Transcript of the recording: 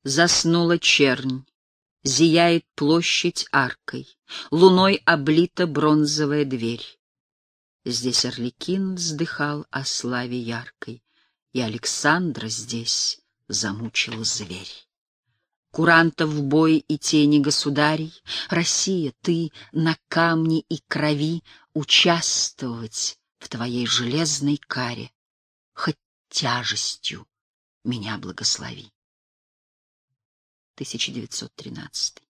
Заснула чернь, зияет площадь аркой, луной облита бронзовая дверь. Здесь Арлекин вздыхал о славе яркой, и Александра здесь замучил зверь. Курантов в бой и тени государей, Россия, ты на камне и крови участвовать в твоей железной каре, хоть тяжестью меня благослови. 1913